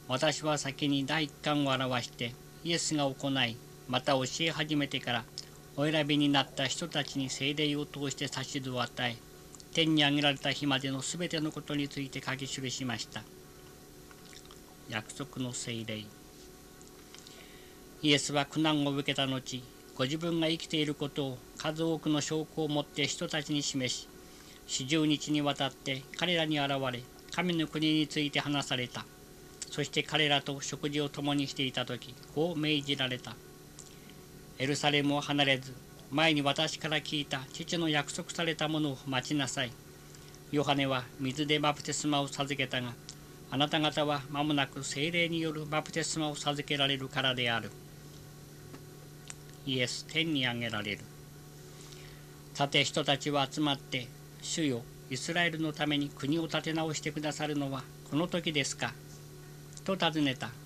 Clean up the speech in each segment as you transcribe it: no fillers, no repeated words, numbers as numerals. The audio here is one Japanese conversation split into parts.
私は先に第一感を表してイエスが行い、また教え始めてからお選びになった人たちに聖霊を通して指図を与え、天に上げられた日までのすべてのことについて書き記しました。約束の聖霊。イエスは苦難を受けた後、ご自分が生きていることを数多くの証拠をもって人たちに示し、40日にわたって彼らに現れ、神の国について話された。そして彼らと食事を共にしていたとき、こう命じられた。エルサレムを離れず、前に私から聞いた父の約束されたものを待ちなさい。ヨハネは水でバプテスマを授けたが、あなた方は間もなく聖霊によるバプテスマを授けられるからである。イエス、天に上げられる。さて人たちは集まって、主よ、イスラエルのために国を立て直してくださるのはこの時ですかと尋ねた。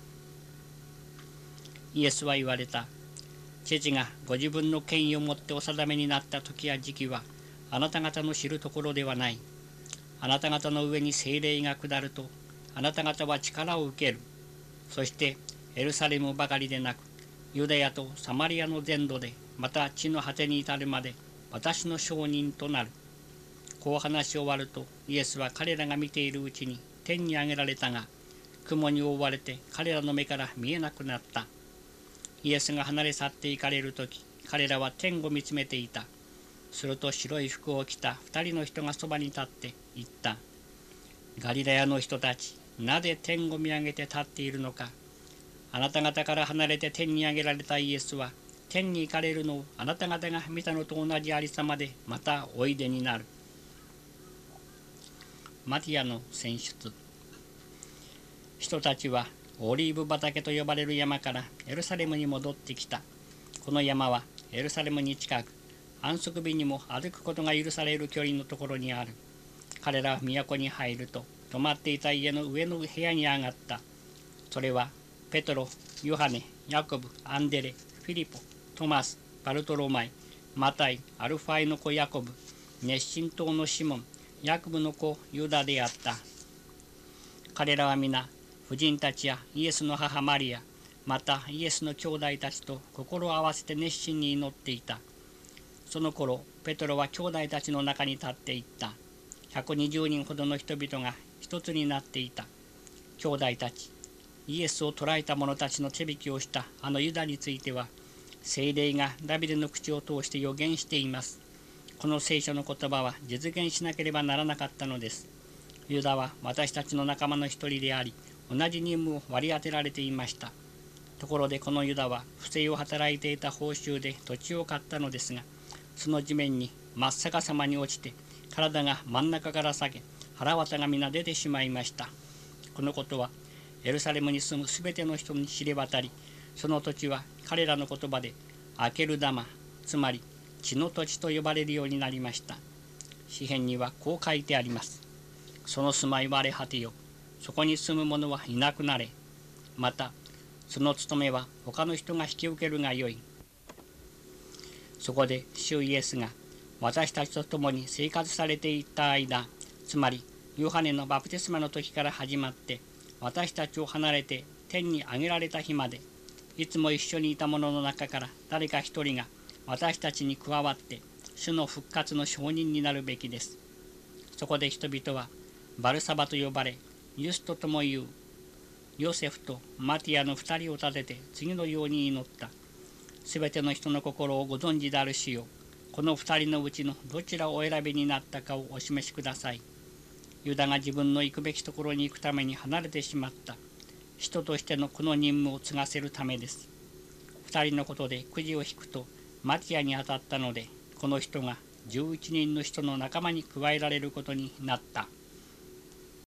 イエスは言われた。父がご自分の権威をもってお定めになった時や時期はあなた方の知るところではない。あなた方の上に聖霊が下るとあなた方は力を受ける。そしてエルサレムばかりでなくユダヤとサマリアの全土でまた地の果てに至るまで私の証人となる。こう話し終わるとイエスは彼らが見ているうちに天に上げられたが、雲に覆われて彼らの目から見えなくなった。イエスが離れ去っていかれるとき、彼らは天を見つめていた。すると白い服を着た2人の人がそばに立って言った。ガリラヤの人たち、なぜ天を見上げて立っているのか。あなた方から離れて天に上げられたイエスは、天に行かれるのをあなた方が見たのと同じありさまでまたおいでになる。マティアの選出。人たちはオリーブ畑と呼ばれる山からエルサレムに戻ってきた。この山はエルサレムに近く、安息日にも歩くことが許される距離のところにある。彼らは都に入ると、泊まっていた家の上の部屋に上がった。それはペトロ、ヨハネ、ヤコブ、アンデレ、フィリポ、トマス、バルトロマイ、マタイ、アルファイの子ヤコブ、熱心党のシモン、ヤコブの子ユダであった。彼らは皆、婦人たちやイエスの母マリア、またイエスの兄弟たちと心を合わせて熱心に祈っていた。その頃、ペトロは兄弟たちの中に立っていった。120人ほどの人々が一つになっていた。兄弟たち、イエスを捕らえた者たちの手引きをしたあのユダについては、聖霊がダビデの口を通して予言しています。この聖書の言葉は実現しなければならなかったのです。ユダは私たちの仲間の一人であり、同じ任務を割り当てられていました。ところでこのユダは不正を働いていた報酬で土地を買ったのですが、その地面に真っ逆さまに落ちて、体が真ん中から裂け、腹綿が皆出てしまいました。このことはエルサレムに住むすべての人に知れ渡り、その土地は彼らの言葉でアケルダマ、つまり血の土地と呼ばれるようになりました。詩編にはこう書いてあります。その住まいは荒れ果てよ。そこに住む者はいなくなれ。また、その務めは他の人が引き受けるがよい。そこで主イエスが私たちと共に生活されていた間、つまりヨハネのバプテスマの時から始まって、私たちを離れて天に上げられた日まで、いつも一緒にいた者の中から誰か一人が私たちに加わって主の復活の証人になるべきです。そこで人々はバルサバと呼ばれ、ユストともいうヨセフとマティアの2人を立てて次のように祈った。すべての人の心をご存知である主よ、この2人のうちのどちらをお選びになったかをお示しください。ユダが自分の行くべきところに行くために離れてしまった。人としてのこの任務を継がせるためです。2人のことでくじを引くとマティアに当たったので、この人が11人の人の仲間に加えられることになった。